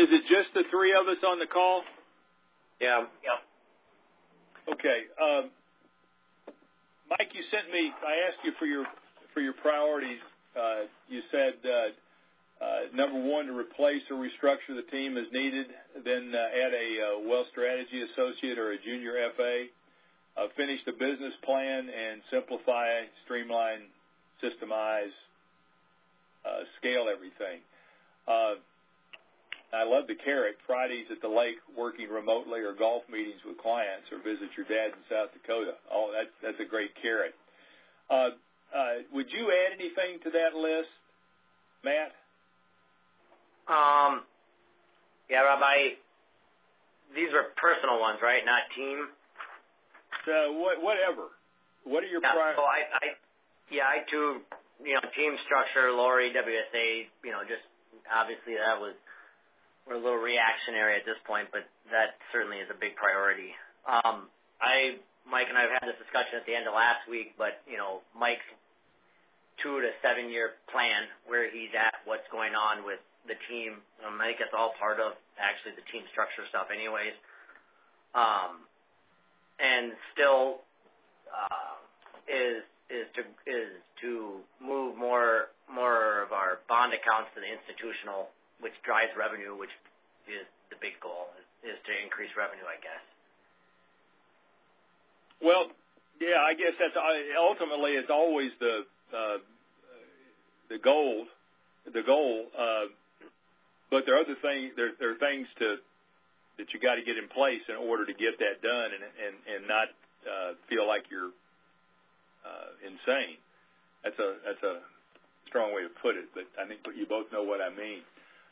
Is it just the three of us on the call? Yeah. Okay. Mike, you sent me. I asked you for your priorities. You said number one, to replace or restructure the team as needed. Then add a wealth strategy associate or a junior FA. Finish the business plan and simplify, streamline, systemize, scale everything. I love the carrot. Fridays at the lake, working remotely, or golf meetings with clients, or visit your dad in South Dakota. Oh, that's a great carrot. Would you add anything to that list, Matt? Yeah, Rob. These were personal ones, right? Not team. Whatever. What are your priorities? So I too, team structure, Lori, WSA, just obviously we're a little reactionary at this point, but that certainly is a big priority. Mike and I have had this discussion at the end of last week, but, Mike's 2 to 7 year plan, where he's at, what's going on with the team. I think it's all part of actually the team structure stuff anyways. And still is to move more of our bond accounts to the institutional, which drives revenue, which is the big goal, is to increase revenue, I guess. Well, yeah, I guess that's ultimately it's always the goal. But there are other things. There are things that you got to get in place in order to get that done, and not feel like you're insane. That's a strong way to put it, but I think you both know what I mean.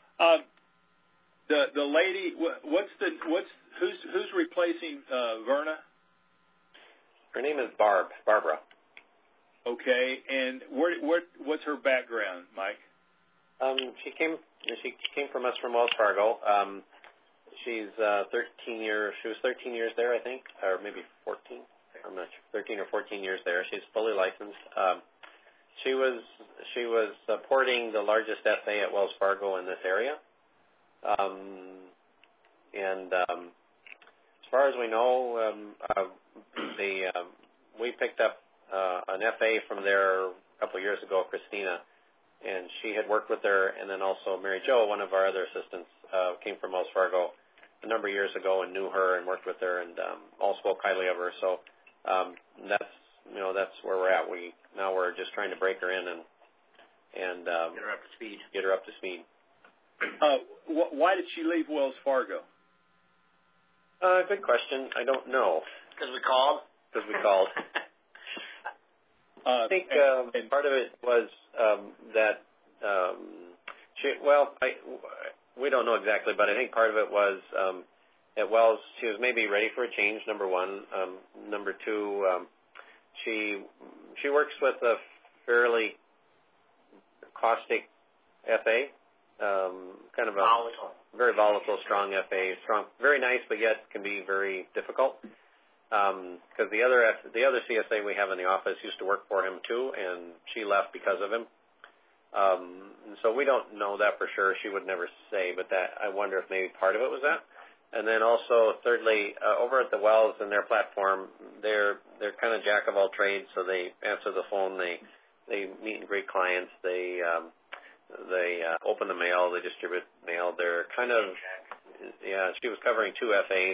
The lady, who's replacing Verna? Her name is Barbara. Okay, and what's her background, Mike? She came from us from Wells Fargo. She's 13 years. She was 13 years there, I think, or maybe 14. I'm not sure. 13 or 14 years there. She's fully licensed. She was supporting the largest FA at Wells Fargo in this area. And as far as we know, we picked up an FA from there a couple of years ago, Christina, and she had worked with her, and then also Mary Jo, one of our other assistants, came from Wells Fargo a number of years ago and knew her and worked with her, and all spoke highly of her. So that's where we're at. We're just trying to break her in and get her up to speed. Why did she leave Wells Fargo? Good question. I don't know. Because we called. I think part of it was that we don't know exactly, but I think part of it was at Wells she was maybe ready for a change. Number one. Number two, she works with a fairly caustic FA. Kind of a very volatile, strong FA, very nice, but yet can be very difficult. Because the other CSA we have in the office used to work for him too, and she left because of him. And so we don't know that for sure. She would never say, but that I wonder if maybe part of it was that. And then also, thirdly, over at the Wells and their platform, they're kind of jack of all trades. So they answer the phone, they meet and greet clients, they open the mail, they distribute mail. They're kind of She was covering 2 FAs.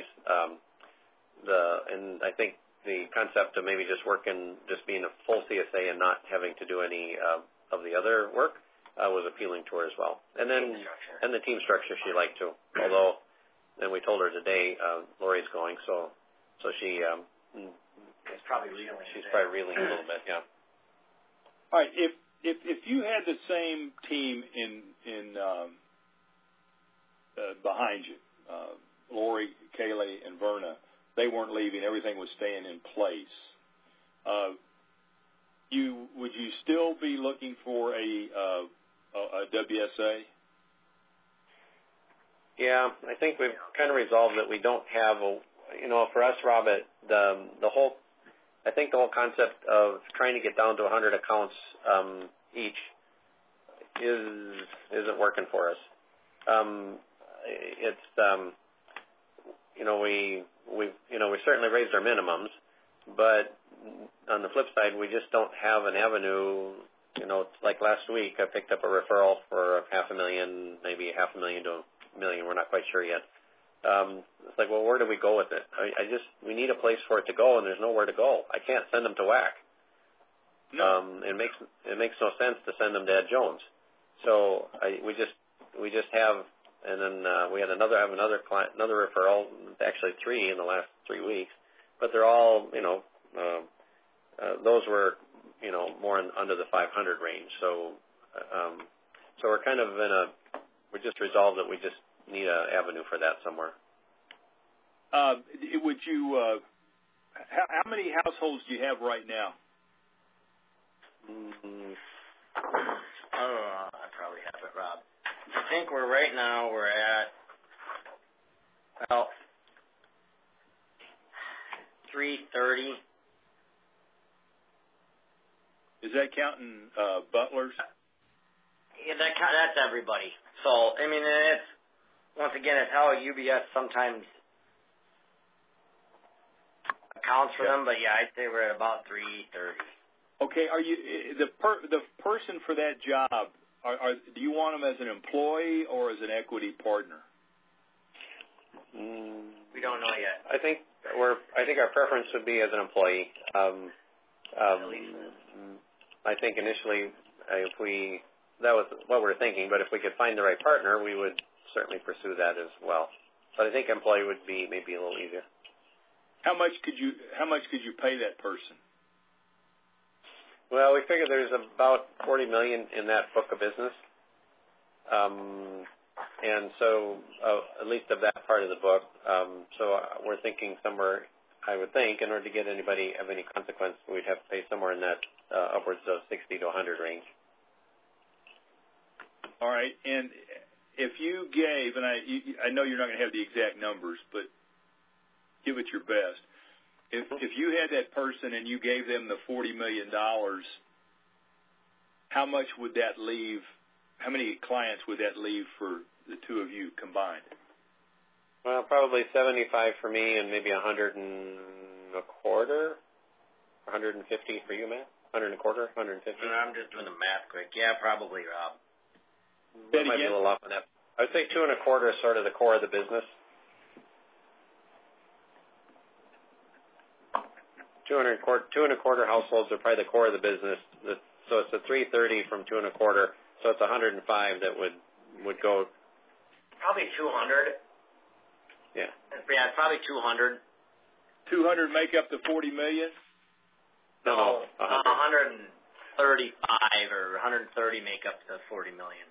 And I think the concept of maybe just being a full CSA and not having to do any of the other work was appealing to her as well. And then the team structure she liked too. Although, and we told her today, Lori's going, so she it's probably reeling. She's probably reeling a little bit, yeah. All right, if you had the same team in behind you, Lori, Kaylee, and Verna, they weren't leaving. Everything was staying in place. Would you still be looking for a WSA? Yeah, I think we've kind of resolved that we don't have for us, Rob, I think the whole concept of trying to get down to 100 accounts each isn't working for us. it's we certainly raised our minimums, but on the flip side, we just don't have an avenue. Like last week, I picked up a referral for $500,000, maybe $500,000 to $1 million. We're not quite sure yet. It's like, well, where do we go with it? We need a place for it to go, and there's nowhere to go. I can't send them to WAC. No. It makes no sense to send them to Ed Jones. So we just have, and then we had another client, another referral, actually 3 in the last 3 weeks, but they're all those were more under the 500 range. So we're kind of we just resolved that we just need an avenue for that somewhere. Would you? How many households do you have right now? I probably have it, Rob. I think we're at 330. Is that counting butlers? Yeah, that's everybody. So it's once again, it's how UBS sometimes accounts for them. But yeah, I'd say we're at about 330. Okay, are you the person for that job? Do you want them as an employee or as an equity partner? We don't know yet. I think our preference would be as an employee. I think initially, that was what we were thinking. But if we could find the right partner, we would certainly pursue that as well. But I think employee would be maybe a little easier. How much could you pay that person? Well, we figure there's about $40 million in that book of business, and so at least of that part of the book. So we're thinking somewhere. I would think in order to get anybody of any consequence, we'd have to pay somewhere in that upwards of 60 to 100 range. All right, and if you gave, and I know you're not going to have the exact numbers, but give it your best. If you had that person and you gave them the $40 million, how much would that leave? How many clients would that leave for the two of you combined? Well, probably 75 for me and maybe 100 and a quarter, 150 for you, Matt. 100 and a quarter, 150. I'm just doing the math quick. Yeah, probably, Rob. That might be a little off on that. I would say 2 and a quarter is sort of the core of the business. 2 and a quarter households are probably the core of the business. So it's a 330 from 2 and a quarter. So it's 105 that would go. Probably 200. Yeah. Yeah, probably 200. 200 make up the $40 million? No, 135 or 130 make up the $40 million.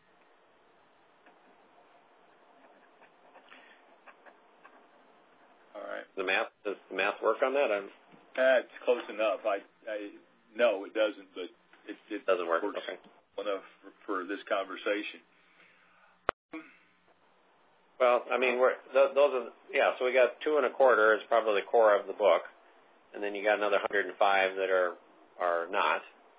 All right. Does the math work on that? It's close enough. No, it doesn't, but it doesn't work. Works okay. Enough for this conversation. Well, I mean, those are So we got 2 and a quarter is probably the core of the book, and then you got another 105 that are not.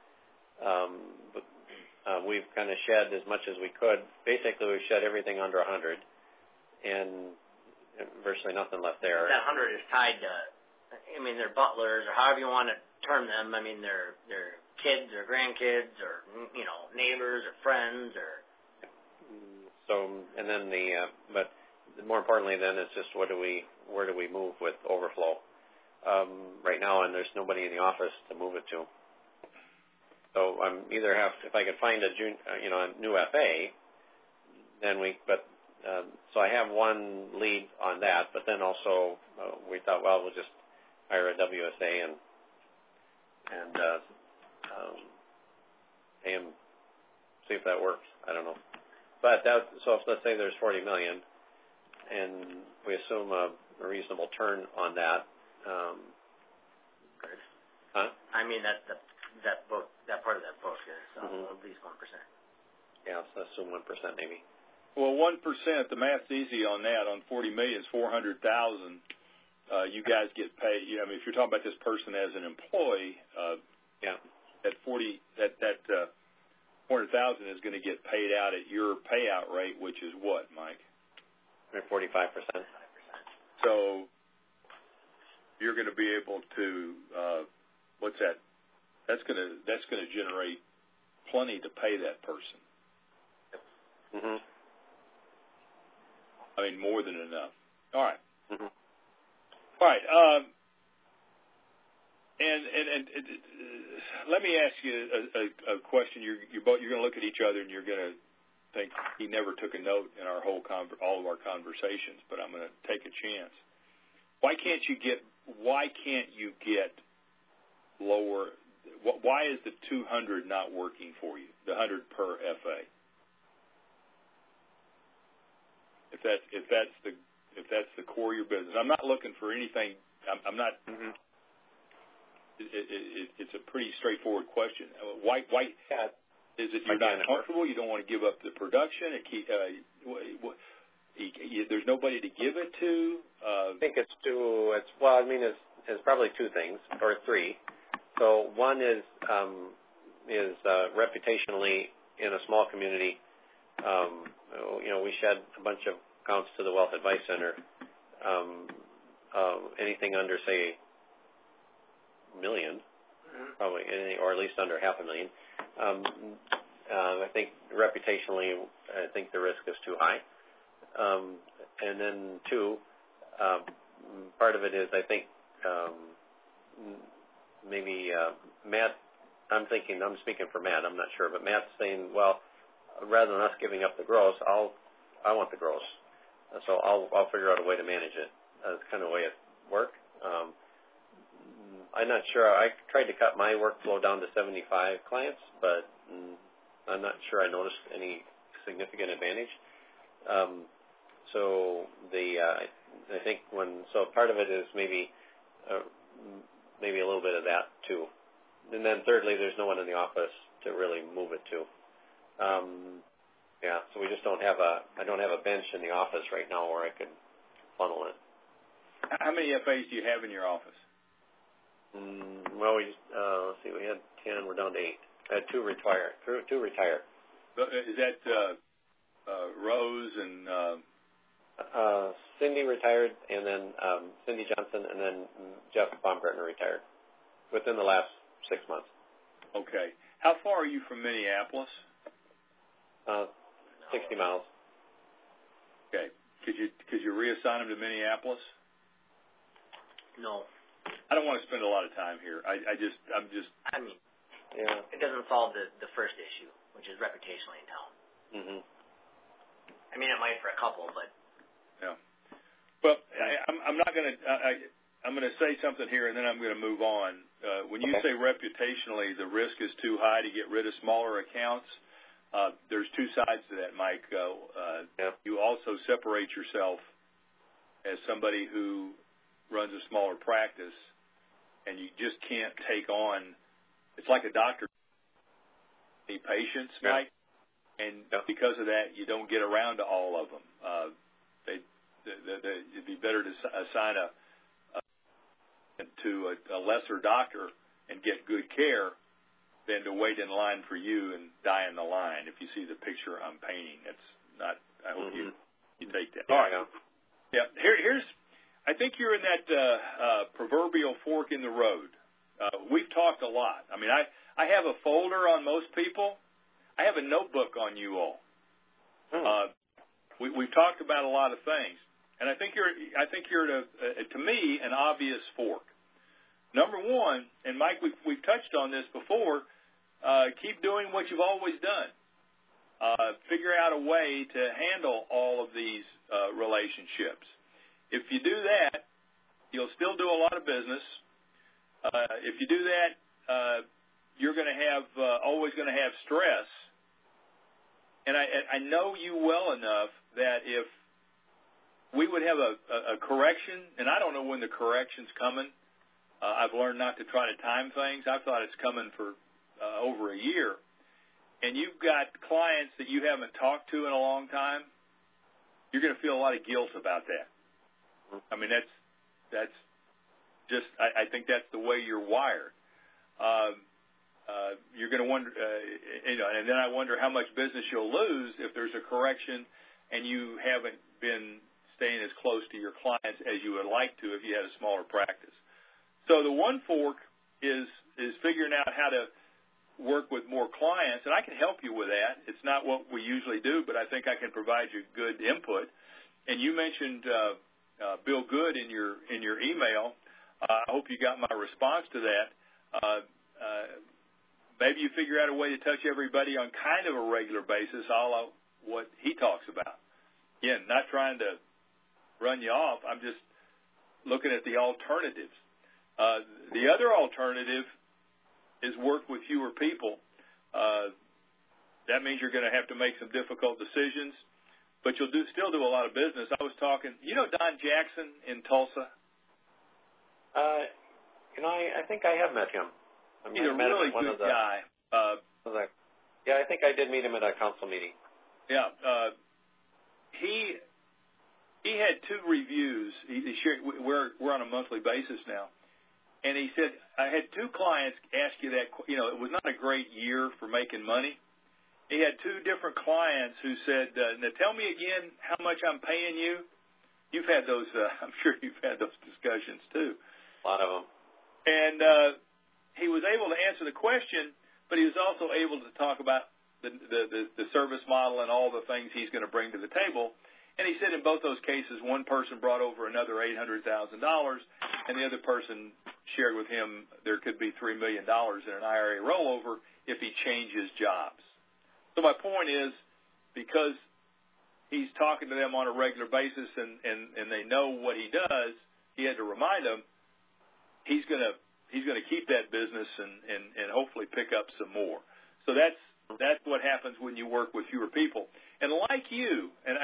But we've kind of shed as much as we could. Basically, we've shed everything under 100, and virtually nothing left there. That 100 is tied to, they're butlers or however you want to term them. They're kids or grandkids or neighbors or friends or. So, and then but more importantly, then it's just where do we move with overflow right now, and there's nobody in the office to move it to. So I'm if I could find a new FA, then so I have one lead on that, but then also we thought, well, we'll just hire a WSA and pay him, see if that works. I don't know. But so if let's say there's $40 million, and we assume a reasonable turn on that. Huh? That part of that book is at least 1%. Yeah, so assume 1% maybe. Well, 1%. The math's easy on that. On $40 million, it's $400,000. You guys get paid. If you're talking about this person as an employee, that $400,000 is going to get paid out at your payout rate, which is what, Mike? 45%. So you're going to be able to, what's that? That's going to generate plenty to pay that person. Mm-hmm. I mean, more than enough. All right. Mm-hmm. All right. And let me ask you a question. You're going to look at each other and you're going to think he never took a note in our all of our conversations, but I'm going to take a chance. Why can't you get lower? Why is the 200 not working for you? The 100 per FA. If that's the core of your business, I'm not looking for anything. I'm not. Mm-hmm. It's a pretty straightforward question. Why is it you're not comfortable? You don't want to give up the production? There's nobody to give it to? I think it's two. It's probably two things or three. So one is reputationally in a small community. We shed a bunch of accounts to the Wealth Advice Center. Anything under, say, $1 million, probably, or at least under $500,000. I think reputationally, I think the risk is too high. And then two, part of it is I think maybe Matt. I'm speaking for Matt. I'm not sure, but Matt's saying, well, rather than us giving up the gross, I want the gross, so I'll figure out a way to manage it. That's kind of the way it worked. I'm not sure. I tried to cut my workflow down to 75 clients, but I'm not sure I noticed any significant advantage. I think part of it is maybe a little bit of that too. And then thirdly, there's no one in the office to really move it to. So we just don't have I don't have a bench in the office right now where I could funnel it. How many FAs do you have in your office? Well, let's see, we had 10, we're down to 8. I had two retire. Is that Rose and Cindy retired, and then Cindy Johnson, and then Jeff Baumgartner retired within the last 6 months. Okay. How far are you from Minneapolis? 60 miles. Okay. Could you reassign them to Minneapolis? No. I don't want to spend a lot of time here. It doesn't solve the first issue, which is reputationally in town. Mm-hmm. I mean, it might for a couple, but yeah. Well, I'm not going to. I'm going to say something here, and then I'm going to move on. When you say reputationally, the risk is too high to get rid of smaller accounts. There's two sides to that, Mike. You also separate yourself as somebody who runs a smaller practice, and you just can't take on. It's like a doctor. Any patients, Mike, and because of that, you don't get around to all of them. It'd be better to assign to a lesser doctor and get good care than to wait in line for you and die in the line. If you see the picture I'm painting, it's not. I hope you take that. All right. Yeah. Here's. I think you're in that proverbial fork in the road. We've talked a lot. I mean, I have a folder on most people. I have a notebook on you all. We've talked about a lot of things, and I think you're to me an obvious fork. Number one, and Mike, we've touched on this before. Keep doing what you've always done. Figure out a way to handle all of these relationships. If you do that, you'll still do a lot of business. If you do that, you're going to have always going to have stress. And I know you well enough that if we would have a correction, and I don't know when the correction's coming. I've learned not to try to time things. I thought it's coming for over a year. And you've got clients that you haven't talked to in a long time. You're going to feel a lot of guilt about that. I mean, that's just. I think that's the way you're wired. You're going to wonder, and then I wonder how much business you'll lose if there's a correction and you haven't been staying as close to your clients as you would like to if you had a smaller practice. So the one fork is figuring out how to work with more clients, and I can help you with that. It's not what we usually do, but I think I can provide you good input. And you mentioned Bill Good in your email. I hope you got my response to that. Maybe you figure out a way to touch everybody on kind of a regular basis, a la what he talks about. Again, not trying to run you off. I'm just looking at the alternatives. The other alternative is work with fewer people. That means you're going to have to make some difficult decisions, but you'll still do a lot of business. I was talking, Don Jackson in Tulsa? I think I have met him. He's a really good guy. Yeah, I think I did meet him at a council meeting. Yeah. He had 2 reviews. He shared, we're on a monthly basis now. And he said, I had 2 clients ask you that, it was not a great year for making money. He had 2 different clients who said, now tell me again how much I'm paying you. You've had those, I'm sure you've had those discussions too. A lot of them. And he was able to answer the question, but he was also able to talk about the service model and all the things he's going to bring to the table. And he said in both those cases, one person brought over another $800,000, and the other person shared with him there could be $3 million in an IRA rollover if he changes jobs. So my point is, because he's talking to them on a regular basis and they know what he does, he had to remind them he's going to keep that business and hopefully pick up some more. So that's what happens when you work with fewer people. And like you, and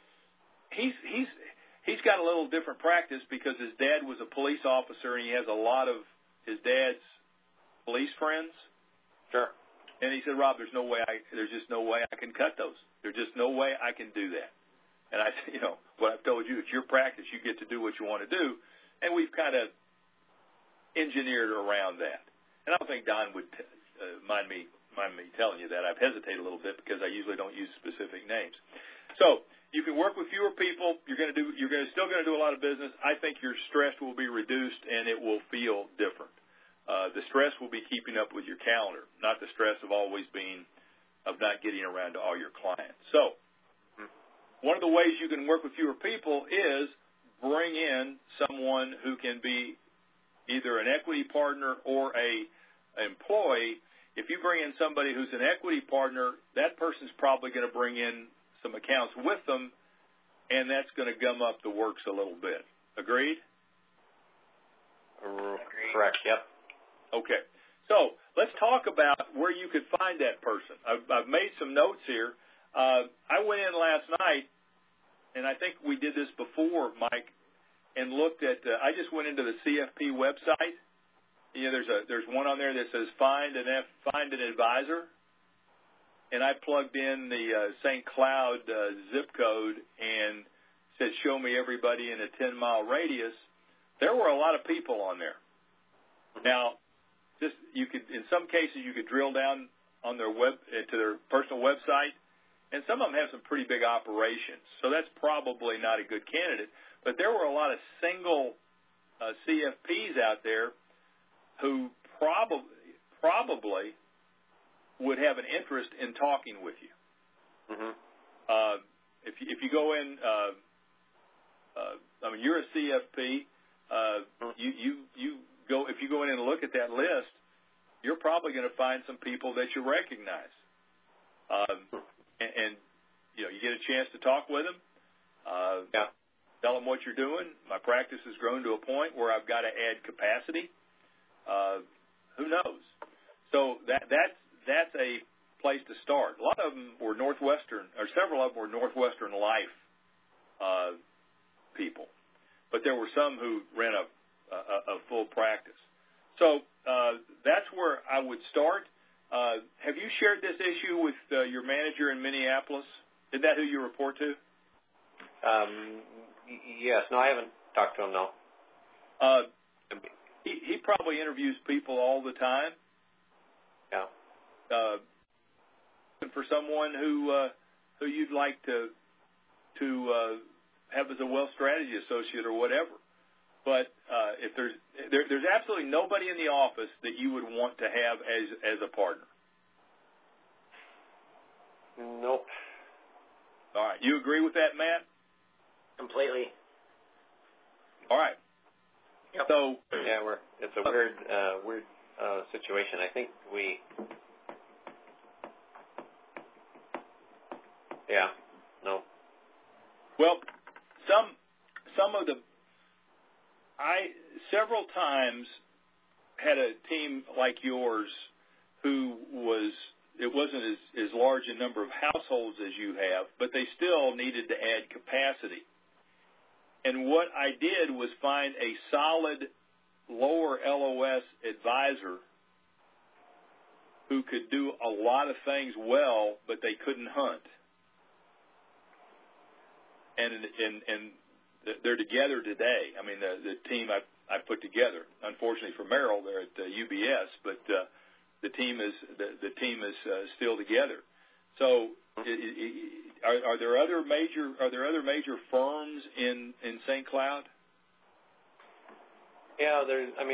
he's got a little different practice because his dad was a police officer and he has a lot of his dad's police friends. Sure. And he said, Rob, there's just no way I can cut those. There's just no way I can do that. And I said, what I've told you, it's your practice. You get to do what you want to do. And we've kind of engineered around that. And I don't think Don would mind me telling you that. I've hesitated a little bit because I usually don't use specific names. So you can work with fewer people. You're still going to do a lot of business. I think your stress will be reduced and it will feel different. The stress will be keeping up with your calendar, not the stress of not getting around to all your clients. So one of the ways you can work with fewer people is bring in someone who can be either an equity partner or an employee. If you bring in somebody who's an equity partner, that person's probably going to bring in some accounts with them, and that's going to gum up the works a little bit. Agreed? Correct, yep. Okay. So let's talk about where you could find that person. I've made some notes here. I went in last night, and I think we did this before, Mike, and looked at I just went into the CFP website. There's one on there that says find an advisor, and I plugged in the St. Cloud zip code and said show me everybody in a 10-mile radius. There were a lot of people on there. Now, in some cases you could drill down on their to their personal website, and some of them have some pretty big operations, so that's probably not a good candidate. But there were a lot of single CFPs out there who probably would have an interest in talking with you. Mm-hmm. If you go in, you're a CFP. If you go in and look at that list, you're probably going to find some people that you recognize. And you get a chance to talk with them. Yeah. Tell them what you're doing. My practice has grown to a point where I've got to add capacity. Who knows? So that's a place to start. A lot of them were Northwestern, or several of them were Northwestern Life people, but there were some who ran a full practice. So that's where I would start. Have you shared this issue with your manager in Minneapolis? Is that who you report to? Yes. No, I haven't talked to him, no. He probably interviews people all the time. Yeah. For someone who you'd like to have have as a wealth strategy associate or whatever. But if there's absolutely nobody in the office that you would want to have as a partner. Nope. All right. You agree with that, Matt? Completely. All right. Yep. So yeah, it's a weird situation. I think no. Well, some of the I several times had a team like yours who it wasn't as large a number of households as you have, but they still needed to add capacity. And what I did was find a solid lower LOS advisor who could do a lot of things well, but they couldn't hunt. And they're together today. I mean, the team I put together. Unfortunately for Merrill, they're at UBS, but the team is still together. So, are there other major firms in St. Cloud? Yeah,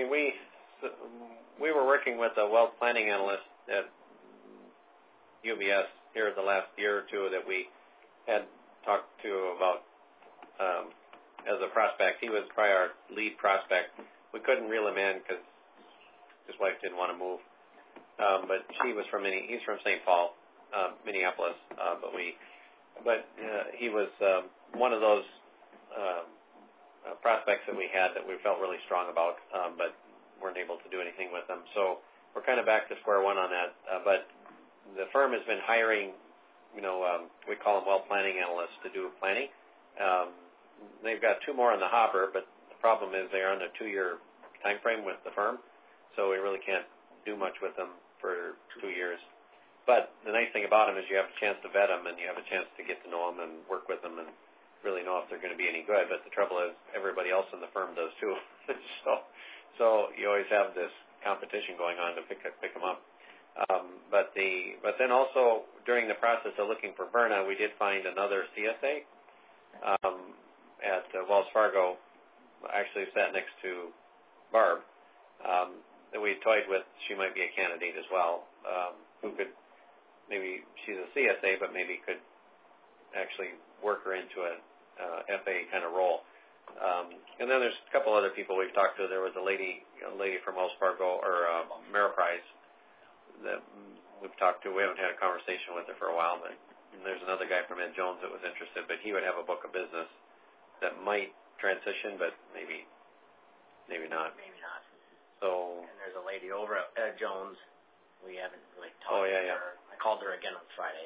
we were working with a wealth planning analyst at UBS here the last year or two that we had talked to about as a prospect. He was probably our lead prospect. We couldn't reel him in because his wife didn't want to move. But he's from St. Paul, Minneapolis. But he was one of those prospects that we had that we felt really strong about, but weren't able to do anything with them. So we're kind of back to square one on that. But the firm has been hiring, we call them wealth planning analysts to do planning. They've got 2 more in the hopper, but the problem is they're on a 2-year time frame with the firm, so we really can't do much with them for 2 years. But the nice thing about them is you have a chance to vet them, and you have a chance to get to know them and work with them and really know if they're going to be any good. But the trouble is everybody else in the firm does too. So you always have this competition going on to pick them up. But then also during the process of looking for Verna, we did find another CSA at Wells Fargo. Actually sat next to Barb that we toyed with. She might be a candidate as well, who could maybe, she's a CSA, but maybe could actually work her into a FA kind of role. And then there's a couple other people we've talked to. There was a lady from Wells Fargo or Ameriprise that we've talked to. We haven't had a conversation with her for a while, but there's another guy from Ed Jones that was interested, but he would have a book of business that might transition, but maybe not. Maybe not. So. And there's a lady over at Ed Jones. We haven't really talked to her. I called her again on Friday.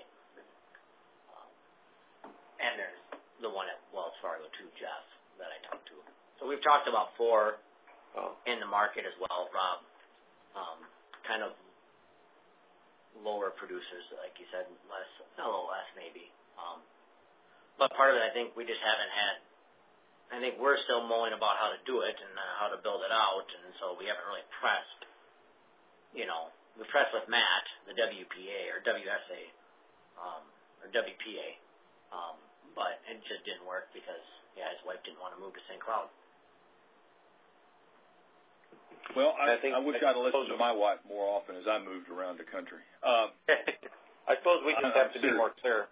And there's the one at Wells Fargo too, Jeff, that I talked to. So we've talked about 4 in the market as well, Rob. Kind of lower producers, like you said, a little less maybe. But part of it, I think we just haven't had. I think we're still mulling about how to do it and how to build it out, and so we haven't really pressed. We pressed with Matt, the WPA or WSA, or WPA, but it just didn't work because his wife didn't want to move to St. Cloud. Well, I wish I'd listened to my wife more often as I moved around the country. I suppose we just have to be more clear.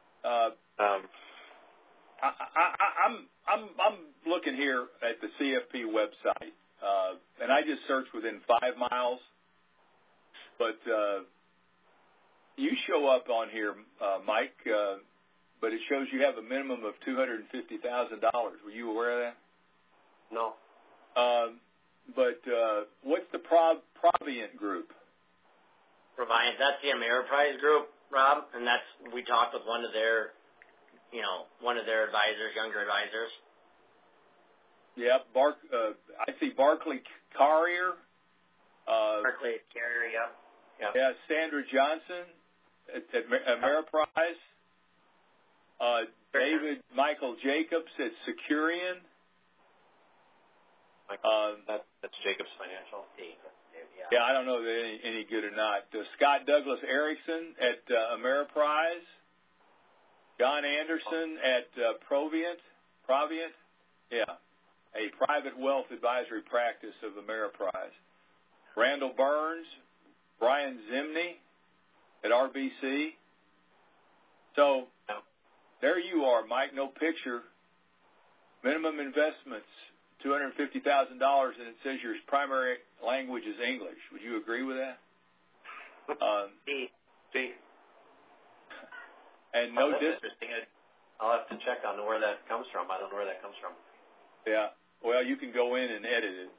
I'm looking here at the CFP website, and I just searched within 5 miles. But you show up on here, Mike, but it shows you have a minimum of $250,000. Were you aware of that? No. But what's the Proviant Group? Proviant, that's the Ameriprise Group, Rob, and we talked with one of their advisors, younger advisors. Yeah, I see Barclay Carrier. Barclay Carrier, yeah. Yeah, Sandra Johnson at Ameriprise. David Michael Jacobs at Securian. That's Jacobs Financial. Yeah, I don't know if they're any good or not. Scott Douglas Erickson at Ameriprise. John Anderson at Proviant. Provient? Yeah. A private wealth advisory practice of Ameriprise. Randall Burns, Brian Zimney at RBC. So there you are, Mike, no picture. Minimum investments, $250,000, and it says your primary language is English. Would you agree with that? See. And no distance. Interesting. I'll have to check on where that comes from. I don't know where that comes from. Yeah. Well, you can go in and edit it.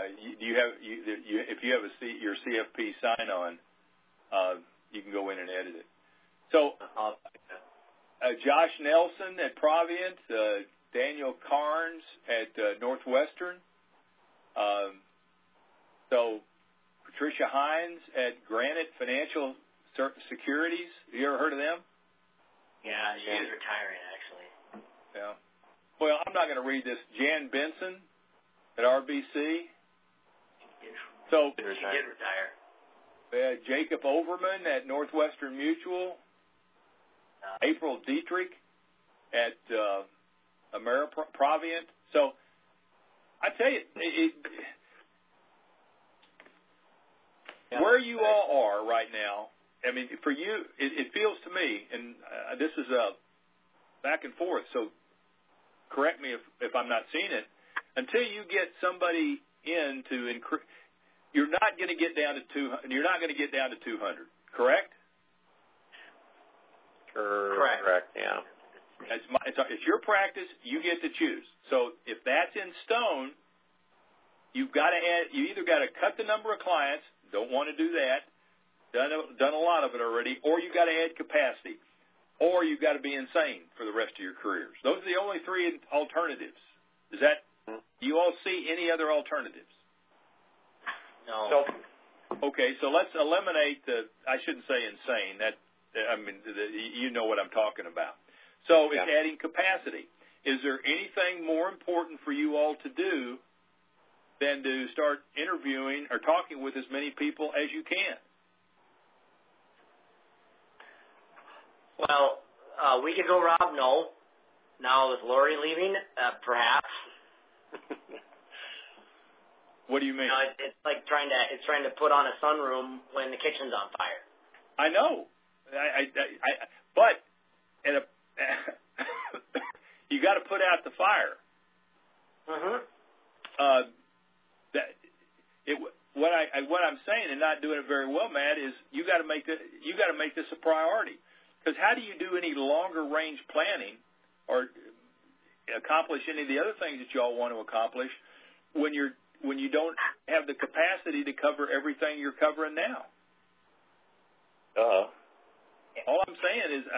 If you have your CFP sign-on, you can go in and edit it. So, Josh Nelson at Provient, Daniel Carnes at Northwestern. So, Patricia Hines at Granite Financial Securities. Have you ever heard of them? Yeah, she's retiring, actually. Yeah. Well, I'm not going to read this. Jan Benson at RBC. So she did retire. Jacob Overman at Northwestern Mutual. April Dietrich at Ameriprovient. So I tell you, where you all are right now, I mean, for you, it feels to me, and this is a back and forth, so correct me if I'm not seeing it, until you get somebody in to increase, you're not going to get down to 200, you're not going to get down to 200, correct? Correct, yeah. It's your practice, you get to choose. So if that's in stone, you either got to cut the number of clients, don't want to do that, done a lot of it already, or you got to add capacity, or you got to be insane for the rest of your careers. Those are the only three alternatives. Do you all see any other alternatives? No. Okay, so let's eliminate I shouldn't say insane. You know what I'm talking about. So it's adding capacity. Is there anything more important for you all to do than to start interviewing or talking with as many people as you can? Well, we could go, Rob. No. Now with Lori leaving, perhaps. What do you mean? It's like trying to put on a sunroom when the kitchen's on fire. I know. But you got to put out the fire. What I'm saying and not doing it very well, Matt, is you got to make this a priority. Because how do you do any longer range planning or accomplish any of the other things that you all want to accomplish when you don't have the capacity to cover everything you're covering now? All I'm saying is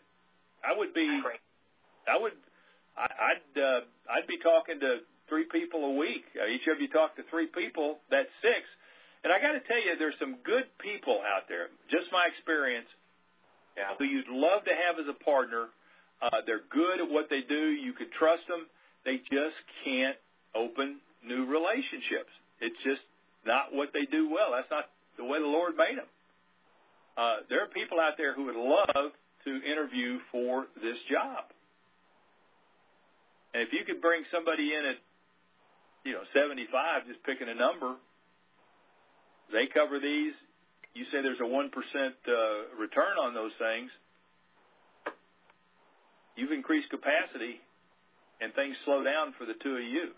I'd be talking to 3 people a week. Each of you talk to 3 people. That's 6. And I got to tell you, there's some good people out there. Just my experience, who you'd love to have as a partner. They're good at what they do. You could trust them. They just can't open new relationships. It's just not what they do well. That's not the way the Lord made them. There are people out there who would love to interview for this job. And if you could bring somebody in at, 75, just picking a number, they cover these. You say there's a 1% return on those things. You've increased capacity, and things slow down for the 2 of you.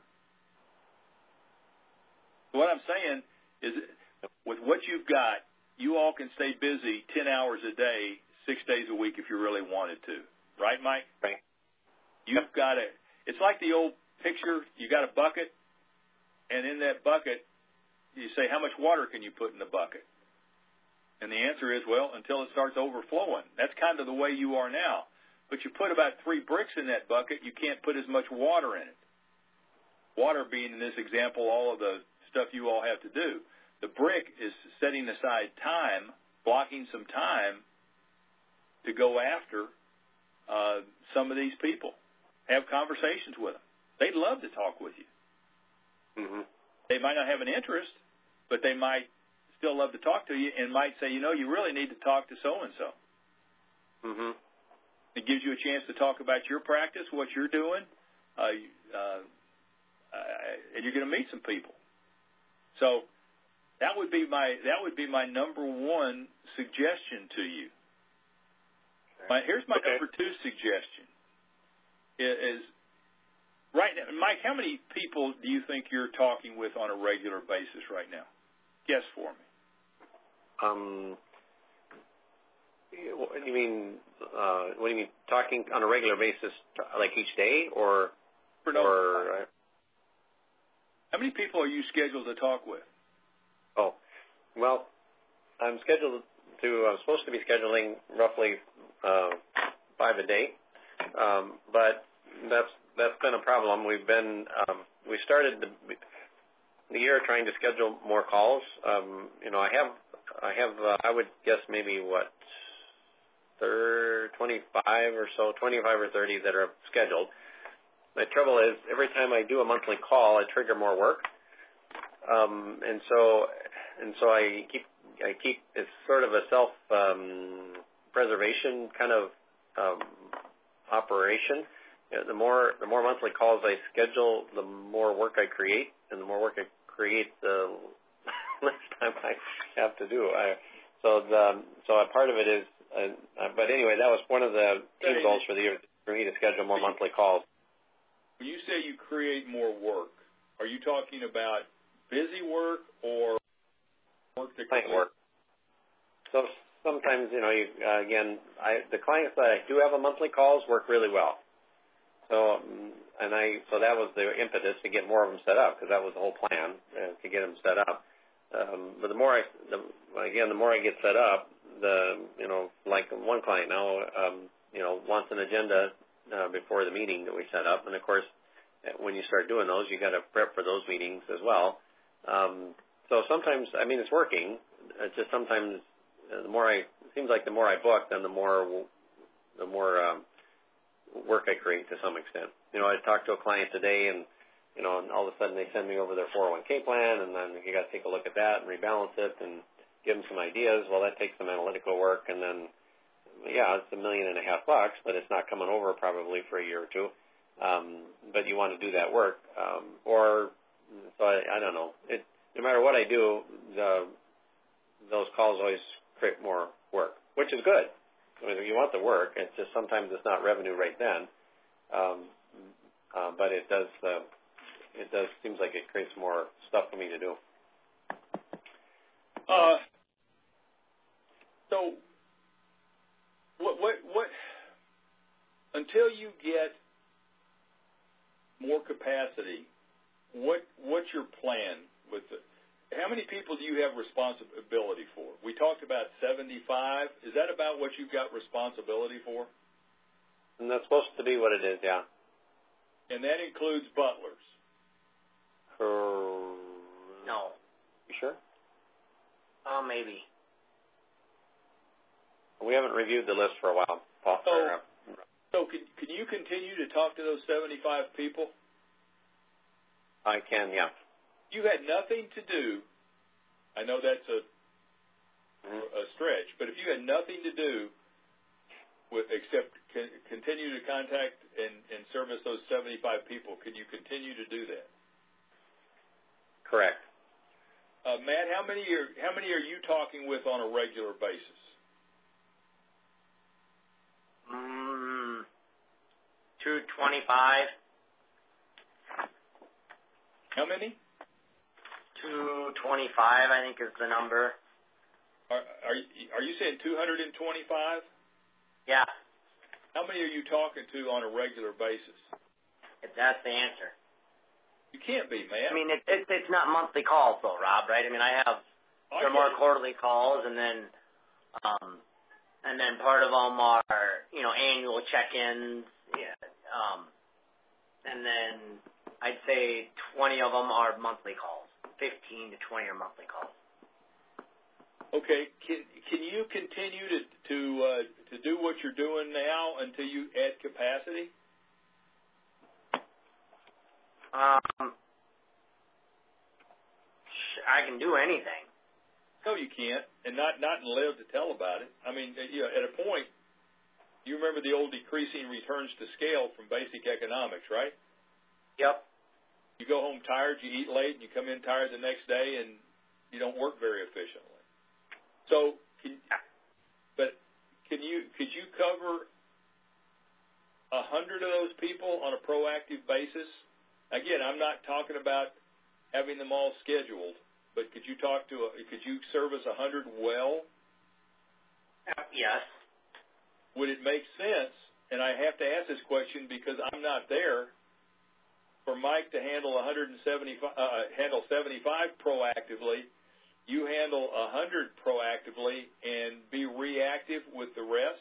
So what I'm saying is, with what you've got, you all can stay busy 10 hours a day, 6 days a week if you really wanted to. Right, Mike? Right. You've got it's like the old picture, you got a bucket, and in that bucket, you say, how much water can you put in the bucket? And the answer is, well, until it starts overflowing. That's kind of the way you are now. But you put about 3 bricks in that bucket, you can't put as much water in it. Water being, in this example, all of the stuff you all have to do. The brick is setting aside time, blocking some time to go after some of these people. Have conversations with them. They'd love to talk with you. Mm-hmm. They might not have an interest, but they might still love to talk to you and might say, you really need to talk to so-and-so. Mm-hmm. It gives you a chance to talk about your practice, what you're doing, and you're going to meet some people. So that would be my number one suggestion to you. Here's my number two suggestion. Is right now, Mike, how many people do you think you're talking with on a regular basis right now? Guess for me. What do you mean? What do you mean? Talking on a regular basis, like each day, or? How many people are you scheduled to talk with? Oh, well, I'm supposed to be scheduling roughly 5 a day, but that's been a problem. We started the year trying to schedule more calls. I would guess maybe 25 or 30 that are scheduled. My trouble is every time I do a monthly call, I trigger more work, and so I keep it's sort of a self preservation kind of operation. The more monthly calls I schedule, the more work I create, and the more work I create, the less time I have to do. So a part of it is, but anyway, that was one of the team goals for the year, for me to schedule more monthly calls. When you say you create more work, are you talking about busy work or work that client work? So sometimes, the clients that I do have on monthly calls work really well. So that was the impetus to get more of them set up, because that was the whole plan, to get them set up. But the more I get set up, like one client now, wants an agenda before the meeting that we set up, and of course, when you start doing those, you got to prep for those meetings as well. So sometimes, it's working. It's just sometimes it seems like the more I book, then the more work I create to some extent. I talked to a client today, and all of a sudden they send me over their 401k plan, and then you got to take a look at that and rebalance it and give them some ideas. Well, that takes some analytical work, and then it's $1.5 million, but it's not coming over probably for a year or two. But you want to do that work, I don't know. No matter what I do, those calls always create more work, which is good. You want the work. It's just sometimes it's not revenue right then, but it does seems like it creates more stuff for me to do. So what until you get more capacity, what's your plan with it? How many people do you have responsibility for? We talked about 75. Is that about what you've got responsibility for? And that's supposed to be what it is, yeah. And that includes butlers? No. You sure? Maybe. We haven't reviewed the list for a while, Paul. So can you continue to talk to those 75 people? I can, yeah. You had nothing to do. I know that's a stretch, but if you had nothing to do except continue to contact and service those 75 people, could you continue to do that? Correct. Matt, how many are you talking with on a regular basis? 225. How many? 225, I think, is the number. Are you saying 225? Yeah. How many are you talking to on a regular basis? That's the answer. You can't be, man. It's not monthly calls though, Rob, right? I have some more quarterly calls, and then part of them are annual check-ins. Yeah. And then I'd say 20 of them are monthly calls. 15 to 20 are monthly calls. Okay. Can you continue to do what you're doing now until you add capacity? I can do anything. No, you can't, and not live to tell about it. At a point, you remember the old decreasing returns to scale from basic economics, right? Yep. You go home tired, you eat late, and you come in tired the next day, and you don't work very efficiently. So, could you cover 100 of those people on a proactive basis? Again, I'm not talking about having them all scheduled, but could you service 100 well? Yes. Would it make sense? And I have to ask this question because I'm not there. For Mike to handle 75 proactively, you handle 100 proactively and be reactive with the rest?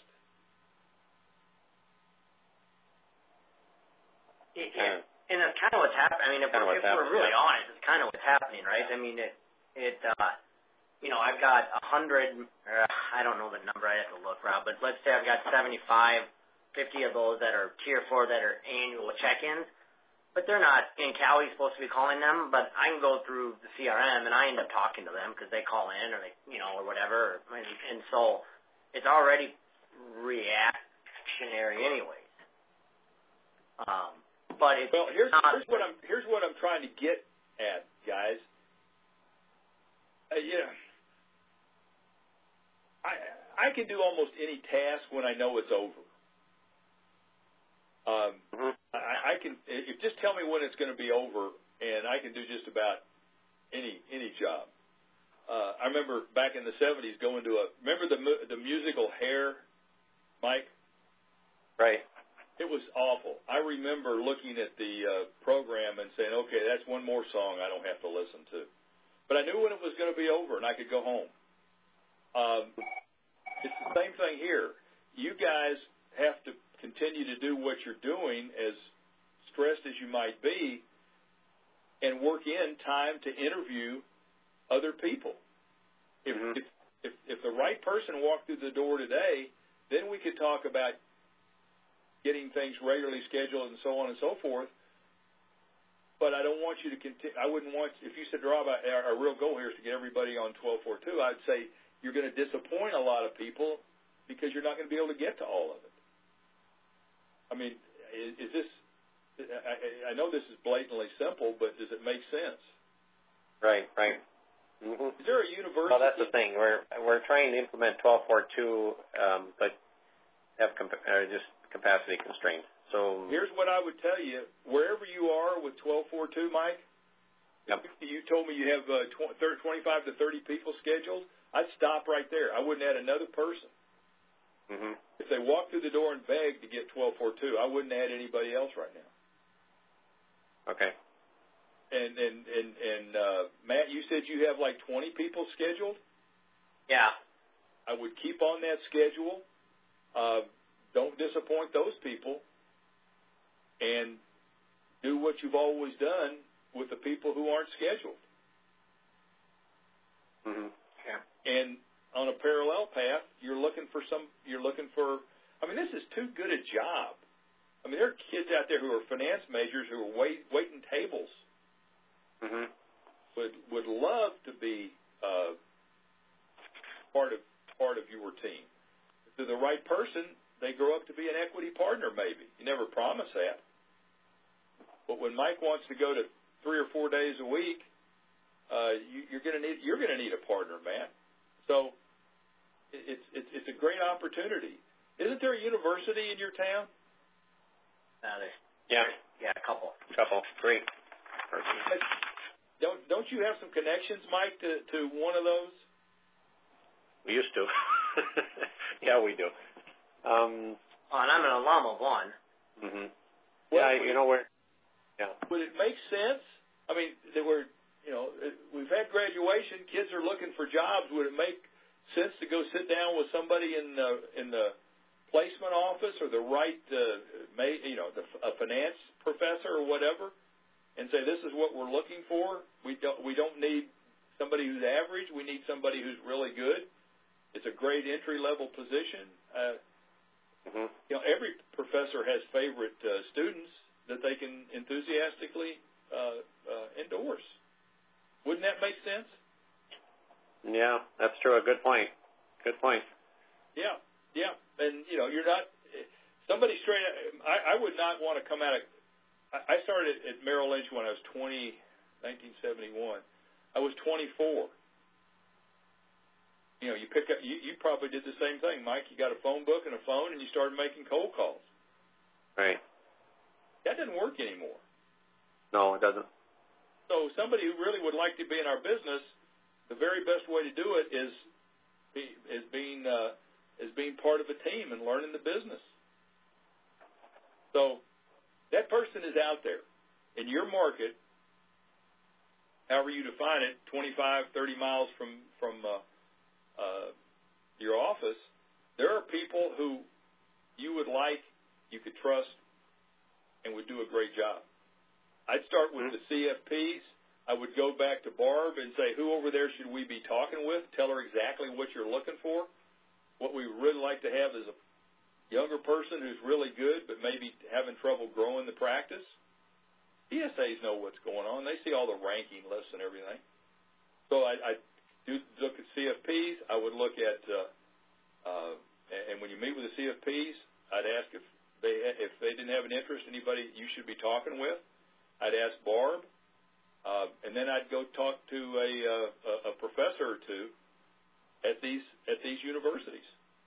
Yeah. And that's kind of what's happening. I mean, if we're really honest, it's kind of what's happening, right? I mean, I've got 100, I don't know the number, I have to look, Rob, but let's say I've got 75, 50 of those that are Tier 4 that are annual check-ins, but they're not, and Callie's supposed to be calling them, but I can go through the CRM and I end up talking to them because they call in or or whatever, and so it's already reactionary anyways. But it's here's what I'm trying to get at, guys. I can do almost any task when I know it's over. I can just tell me when it's going to be over, and I can do just about any job. I remember back in the 70s going to remember the musical Hair, Mike? Right. It was awful. I remember looking at the program and saying, okay, that's one more song I don't have to listen to. But I knew when it was going to be over and I could go home. It's the same thing here. You guys have to continue to do what you're doing, as stressed as you might be, and work in time to interview other people. If the right person walked through the door today, then we could talk about getting things regularly scheduled and so on and so forth. But I don't want you to continue. I wouldn't want, if you said, Rob, our real goal here is to get everybody on 1242, I'd say you're going to disappoint a lot of people because you're not going to be able to get to all of it. I mean, is this, I know this is blatantly simple, but does it make sense? Right. Mm-hmm. Is there a university? Well, that's the thing. We're trying to implement 1242, but have just capacity constrained. So here's what I would tell you. Wherever you are with 1242, Mike, yep. You told me you have 25 to 30 people scheduled. I'd stop right there. I wouldn't add another person. Mm-hmm. If they walk through the door and beg to get 1242, I wouldn't add anybody else right now. Okay. And Matt, you said you have like 20 people scheduled? Yeah. I would keep on that schedule. Don't disappoint those people, and do what you've always done with the people who aren't scheduled. Mm-hmm. Yeah. And on a parallel path, you're looking for. I mean, this is too good a job. I mean, there are kids out there who are finance majors who are waiting tables. Mm-hmm. Would love to be part of your team. To the right person, they grow up to be an equity partner, maybe. You never promise that. But when Mike wants to go to 3 or 4 days a week, you're going to need a partner, man. So it's a great opportunity. Isn't there a university in your town? Yeah, a couple. Great. Don't you have some connections, Mike, to one of those? We used to. Yeah, we do. And I'm an alum of one. Mm-hmm. Well, yeah, Yeah. Would it make sense? I mean, we've had graduation. Kids are looking for jobs. Would it make sense to go sit down with somebody in the placement office or the right, a finance professor or whatever, and say, this is what we're looking for. We don't need somebody who's average. We need somebody who's really good. It's a great entry-level position. Mm-hmm. Every professor has favorite students that they can enthusiastically endorse. Wouldn't that make sense? Yeah, that's true. A good point. Yeah. And you're not somebody straight. I would not want to come out of I started at Merrill Lynch when I was 1971. I was 24. You know, you pick up. You probably did the same thing, Mike. You got a phone book and a phone, and you started making cold calls. Right. That doesn't work anymore. No, it doesn't. So somebody who really would like to be in our business, the very best way to do it is being part of a team and learning the business. So that person is out there in your market, however you define it, 25, 30 miles from your office. There are people who you would like, you could trust, and would do a great job. I'd start with the CFPs. I would go back to Barb and say, who over there should we be talking with? Tell her exactly what you're looking for. What we would really like to have is a younger person who's really good but maybe having trouble growing the practice. CSAs know what's going on. They see all the ranking lists and everything. So I do look at CFPs. I would look at, and when you meet with the CFPs, I'd ask if they didn't have an interest, anybody you should be talking with. I'd ask Barb, and then I'd go talk to a professor or two at these universities.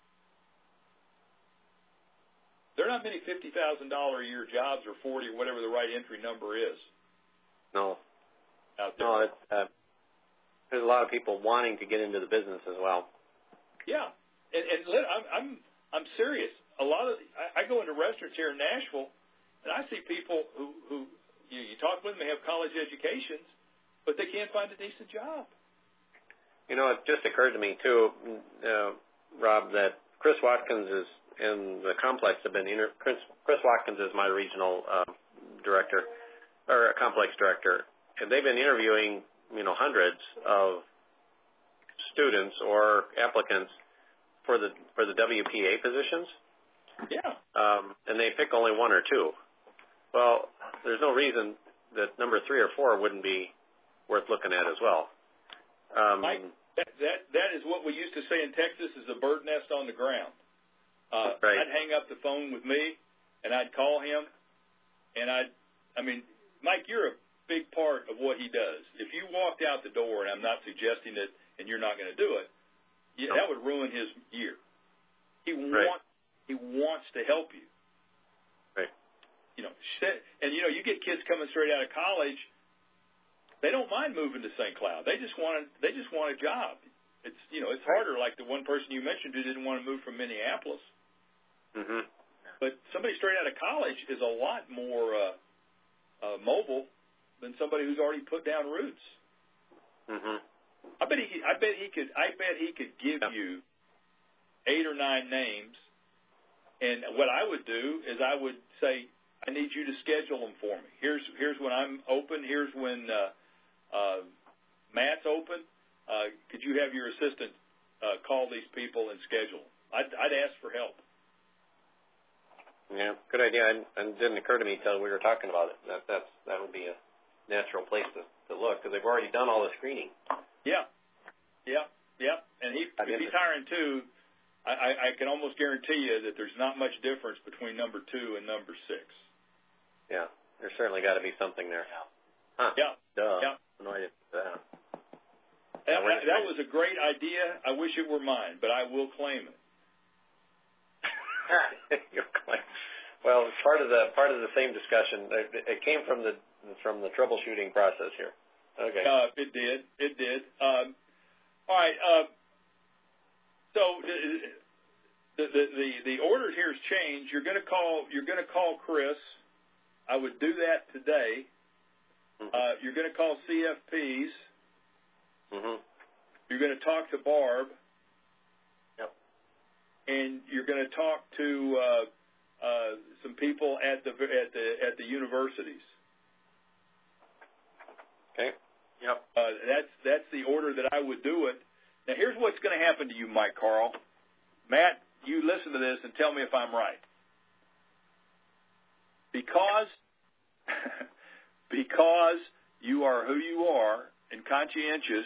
There are not many $50,000 a year jobs or 40 or whatever the right entry number is. No. Out there. No, there's a lot of people wanting to get into the business as well. Yeah, and I'm serious. I go into restaurants here in Nashville, and I see people who you talk with them, they have college educations, but they can't find a decent job. You know, it just occurred to me too, Rob, that Chris Watkins and the complex have been Chris Watkins is my regional director or complex director, and they've been interviewing hundreds of students or applicants for the WPA positions. Yeah. And they pick only one or two. Well, there's no reason that number 3 or 4 wouldn't be worth looking at as well. Mike, that is what we used to say in Texas is a bird nest on the ground. Right. I'd hang up the phone with me, and I'd call him, and Mike, you're a big part of what he does. If you walked out the door, and I'm not suggesting that, and you're not going to do it, that would ruin his year. He wants to help you. Right. You get kids coming straight out of college. They don't mind moving to St. Cloud. They just want a job. It's harder. Like the one person you mentioned who didn't want to move from Minneapolis. Mm-hmm. But somebody straight out of college is a lot more mobile than somebody who's already put down roots. Mm-hmm. I bet he could give you 8 or 9 names. And what I would do is I would say, I need you to schedule them for me. Here's when I'm open. Here's when Matt's open. Could you have your assistant call these people and schedule them? I'd ask for help. Yeah, good idea. And it didn't occur to me until we were talking about it. That would be a natural place to look because they've already done all the screening. Yeah. And if he's hiring 2, I can almost guarantee you that there's not much difference between number 2 and number 6. Yeah, there's certainly got to be something there. Huh. Yeah. Duh. Yeah. No idea. That was a great idea. I wish it were mine, but I will claim it. Well, it's part of the same discussion. It came from the troubleshooting process here. Okay. It did. All right. So the order here has changed. You're going to call Chris. I would do that today. Mm-hmm. You're going to call CFPs. Mm-hmm. You're going to talk to Barb. Yep. And you're going to talk to some people at the universities. Okay. Yep. That's the order that I would do it. Now, here's what's going to happen to you, Mike Carl. Matt, you listen to this and tell me if I'm right. Because you are who you are and conscientious,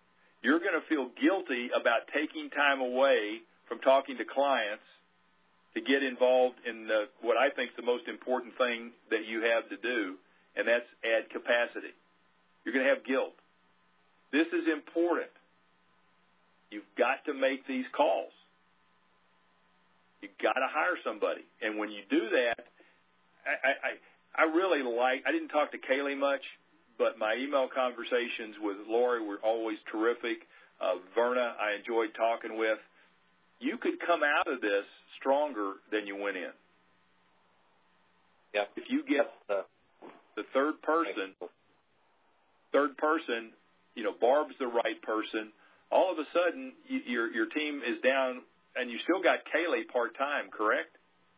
you're going to feel guilty about taking time away from talking to clients to get involved in what I think is the most important thing that you have to do, and that's add capacity. You're going to have guilt. This is important. You've got to make these calls. You've got to hire somebody. And when you do that, I really I didn't talk to Kaylee much, but my email conversations with Lori were always terrific. Verna, I enjoyed talking with. You could come out of this stronger than you went in. Yeah. If you get the third person, Barb's the right person, all of a sudden your team is down, and you still got Kaylee part-time, correct?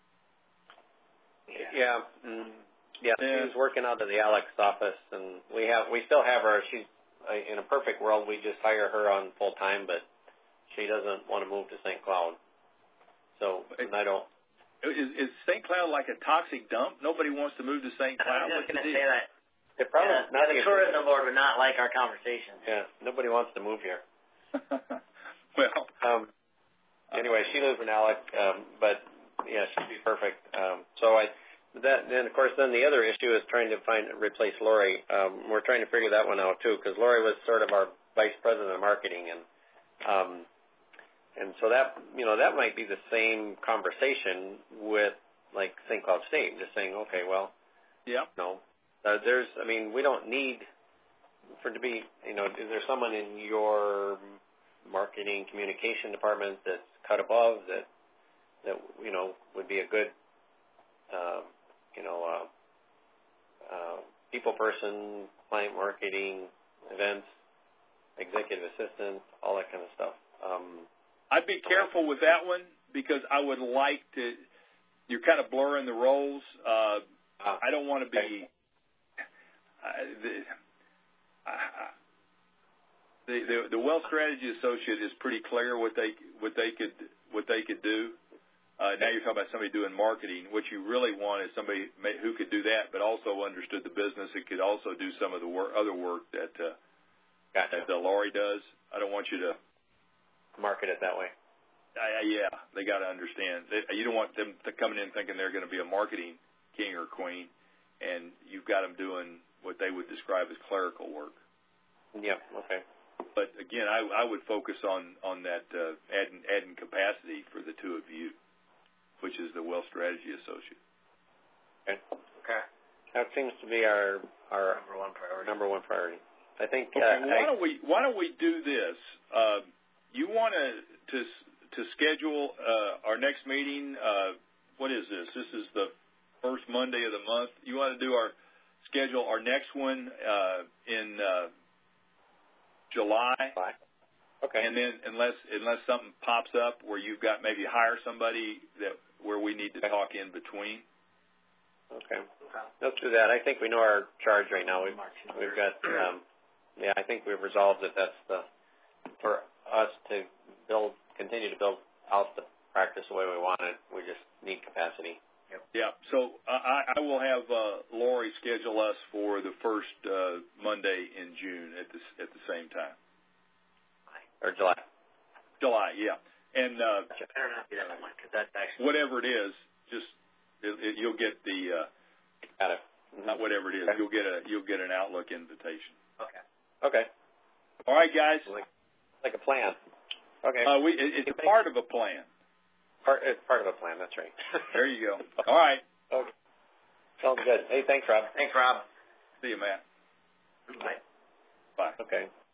Yeah. Yeah, she's working out of the Alex office, and we still have her. She's in a perfect world, we just hire her on full-time, but she doesn't want to move to St. Cloud. So, and I don't. Is St. Cloud like a toxic dump? Nobody wants to move to St. Cloud. I was just going to say that. The tourism board would not like our conversation. Yeah, nobody wants to move here. Well, anyway, she lives in Alex, but yeah, she'd be perfect. Then of course, the other issue is trying to replace Lori. We're trying to figure that one out too, because Lori was sort of our vice president of marketing, and so that might be the same conversation with like St. Cloud State, just saying, okay, well, yeah, no. We don't need to be, is there someone in your marketing communication department that's cut above that would be a good, people person, client marketing, events, executive assistant, all that kind of stuff. I'd be careful with that one because I would like to, you're kind of blurring the roles. I don't want to be, the Wealth Strategy Associate is pretty clear what they could do. Now you're talking about somebody doing marketing. What you really want is somebody who could do that, but also understood the business and could also do some of the other work that Lori does. I don't want you to market it that way. Yeah, they got to understand. You don't want them coming in thinking they're going to be a marketing king or queen, and you've got them doing what they would describe as clerical work. Yeah. Okay. But again, I would focus on that adding capacity for the two of you, which is the Wealth Strategy Associate. Okay. That seems to be our number one priority. I think. Okay. Why don't we do this? You want to schedule our next meeting? What is this? This is the first Monday of the month. You want to schedule our next one in July? Okay. And then unless something pops up where you've got maybe hire somebody where we need to talk in between. Okay. Let's do that. I think we know our charge right now. We've got I think we've resolved that that's for us to continue to build out the practice the way we want it. We just need capacity. Yep. Yeah. So I will have Lori schedule us for the first Monday in June at the same time. Or July. July, yeah. And better not be that one because that's actually whatever it is, just you'll get the got it. Not whatever it is. Okay. You'll get an Outlook invitation. Okay. All right, guys. Like a plan. Okay. It's part of a plan. It's part of a plan. That's right. There you go. All right. Okay. Sounds good. Hey, thanks, Rob. Thanks, Rob. See you, Matt. Bye. Bye. Okay.